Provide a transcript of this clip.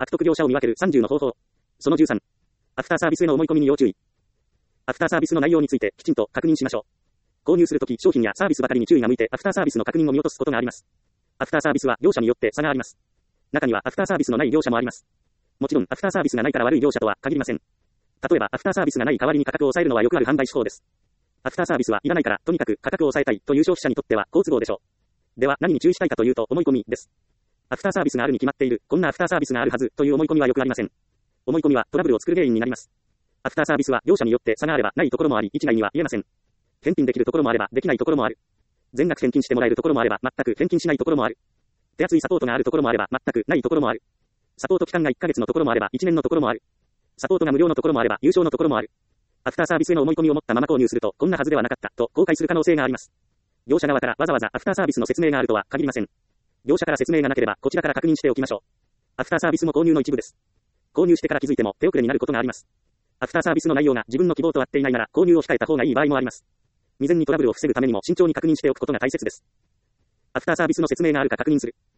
悪徳業者を見分ける30の方法。その13。アフターサービスへの思い込みに要注意。アフターサービスの内容についてきちんと確認しましょう。購入するとき、商品やサービスばかりに注意が向いてアフターサービスの確認を見落とすことがあります。アフターサービスは業者によって差があります。中にはアフターサービスのない業者もあります。もちろんアフターサービスがないから悪い業者とは限りません。例えばアフターサービスがない代わりに価格を抑えるのはよくある販売手法です。アフターサービスはいらないからとにかく価格を抑えたいという消費者にとっては好都合でしょう。では何に注意したいかというと思い込みです。アフターサービスがあるに決まっている、こんなアフターサービスがあるはずという思い込みはよくありません。思い込みはトラブルを作る原因になります。アフターサービスは業者によって差があればないところもあり、一概には言えません。返品できるところもあればできないところもある。全額返金してもらえるところもあれば全く返金しないところもある。手厚いサポートがあるところもあれば全くないところもある。サポート期間が1ヶ月のところもあれば1年のところもある。サポートが無料のところもあれば有償のところもある。アフターサービスへの思い込みを持ったまま購入するとこんなはずではなかったと後悔する可能性があります。業者側からわざわざアフターサービスの説明があるとは限りません。業者から説明がなければこちらから確認しておきましょう。アフターサービスも購入の一部です。購入してから気づいても手遅れになることがあります。アフターサービスの内容が自分の希望と合っていないなら購入を控えた方がいい場合もあります。未然にトラブルを防ぐためにも慎重に確認しておくことが大切です。アフターサービスの説明があるか確認する。